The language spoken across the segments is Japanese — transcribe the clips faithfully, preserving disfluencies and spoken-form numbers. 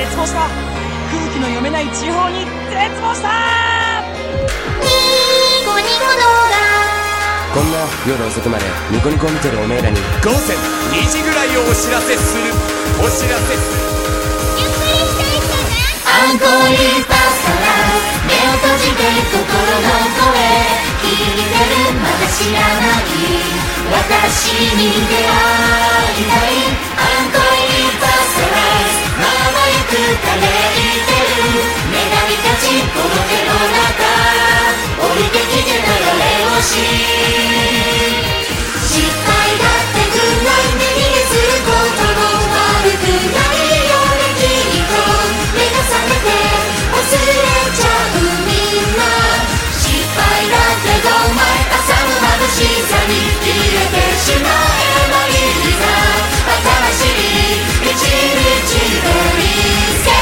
絶望した。空気の読めない地方に絶望した。 ニコニコ動画。 こんな夜遅くまでニコニコ見てるおめえらに午前にじぐらいをお知らせする。お知らせする。 ゆっくりしていってね。アンコールパスタライス、目を閉じて心の声聞いてる。まだ知らない私に出会いたい。アンコールパスタライス、まばゆく枯れてる。願いたちこの手の中降りてきて流れ星。失敗だってぐらい目にすることも悪くないよね。きっと目が覚めて忘れちゃうみんな。失敗だけど前朝の眩しさに消えてしまえばいいさ。新しい一日でいいせ。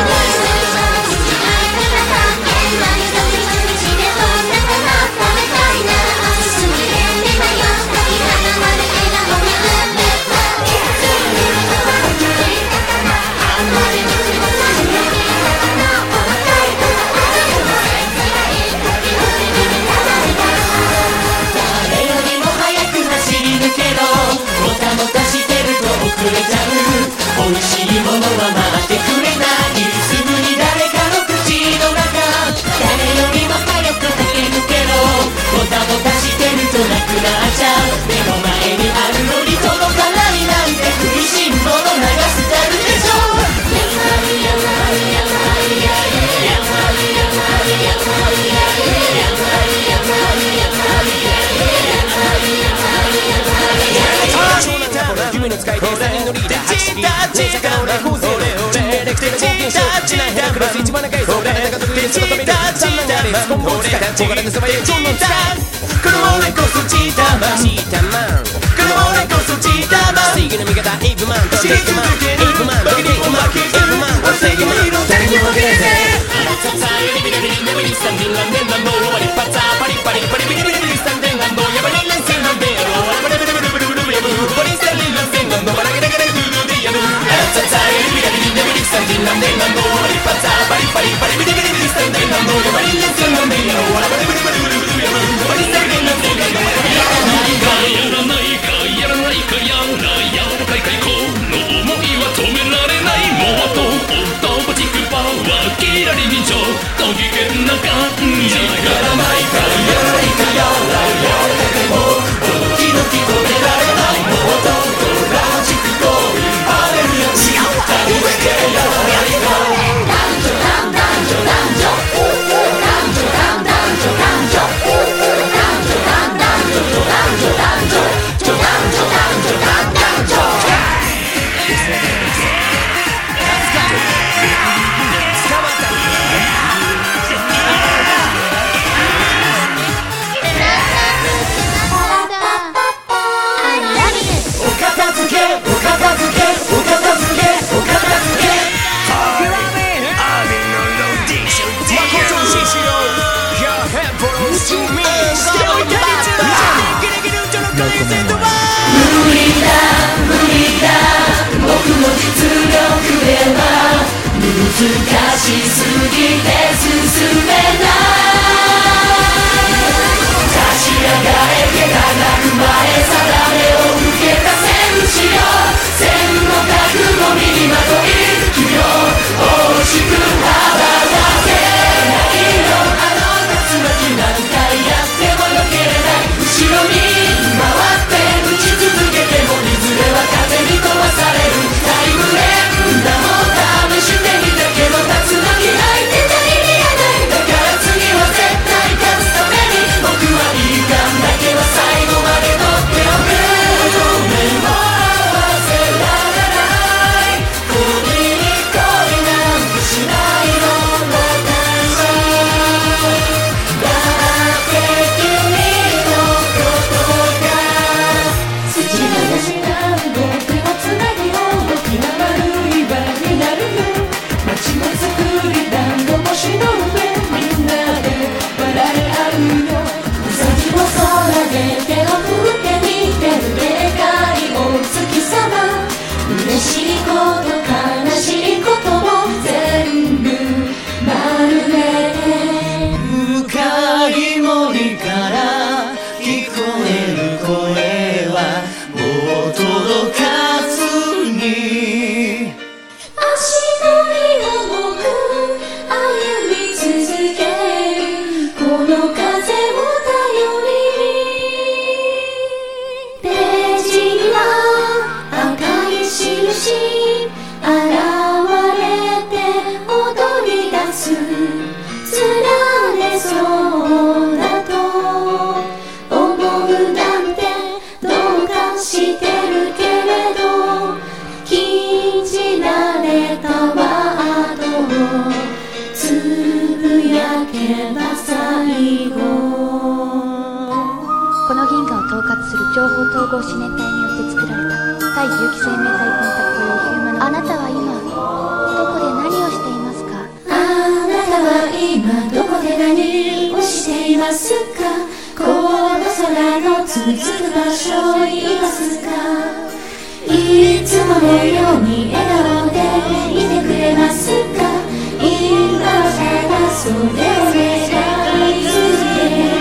美味しいものは待ってくれない。すぐに誰かの口の中、誰よりも早く駆け抜けろ。もたもたしてるとなくなっちゃう。目の前にあるのに届かないなんて食いしん坊の流すたるでしょ。やまりやまりやまりややまりやまりやまりややまりやまりやまりややまりやまりやまりや夢の使い手さんのリーダー走り大阪のレコーゼロ人命できてる冒険者しないヘラクロス一番長いぞ。誰が得意で仕事見る残念なレースコンボを使う小柄なそばへどんどん使う。この俺こそチーターマン、チーターマン、この俺こそチーターマン。正義の味方エイブマンとテイクマン、エイブマンとテイクマン、エイブマンと正義マン。誰にも負けねえぜ。あらささビリビリビリビリスタンディンランデンランド終わりパッツァパリパリパリビリビリビリスタンデンランドやばりランセンランデンローバリバリバリバリバリバリバリスタンデンランセンランドバラゲラゲラグーディアヌあらささビリビリビリビリスタンディンランデンランド終わりパッツァパリパリパリビリビリビリスタンデンランドやばりランセンランデンローバリバリバリバリバリバリスタンデンランデンランドやらないかやらないかやらないかやらないかこの想いは止められない。もっとオートマチックパワーキラリ人情ご機嫌な感じ。やらないかやらないかやらないやらないかもドキドキ止められない。もっとドラマチックゴールパレルや違うわ上だけやらないか。男女男男女男女男女男男女男女男女男男女男女男女女男女男女男男女。無理だ無理だ僕の実力では難しすぎて進めない。立ち上がれけがなく前定めを受けた戦士よ。千の覚悟身にまとい君を惜しく羽ばたけないよ。あの竜巻何回やっても避けれない。後ろに回って打ち続けてもいずれは風に飛ばされる。タイムレンダも試してみたけど竜巻相手じゃ意味がない。だから次は絶対勝つために僕はいい感だけは最後まで取っておく。目も合わせられないこのつ連れそうだと思うなんてどうかしてるけれど禁じられたワードをつぶやけば最後。 この銀河を統括する情報統合思念体によって作られた対有機生命体コンタクト用ヒューマノイド。あなたは今どこで何をしていますか？ あなたは今どこで何をしていますか？この空の続く場所いますか？いつものように笑顔でいてくれますか？今はただそれを願い続け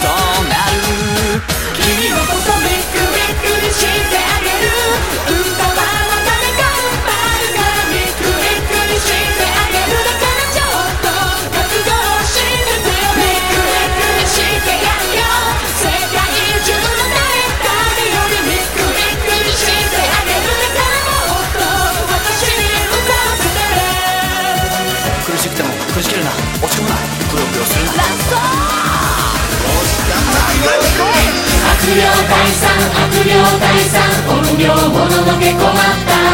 となる。 君のことびっくりびっくりしてあげる。歌は誰か生まれたらびっくりびっくりしてあげる。だからちょっと覚悟してくれ。びっくりびっくりしてやるよ。世界中の誰誰よりびっくりびっくりしてあげる。だからもっと私に歌わせて。 苦しくてもくじけるな、落ち込むな、くよくよするな。 ラスト悪霊退散悪霊退散、怨霊もののけ困った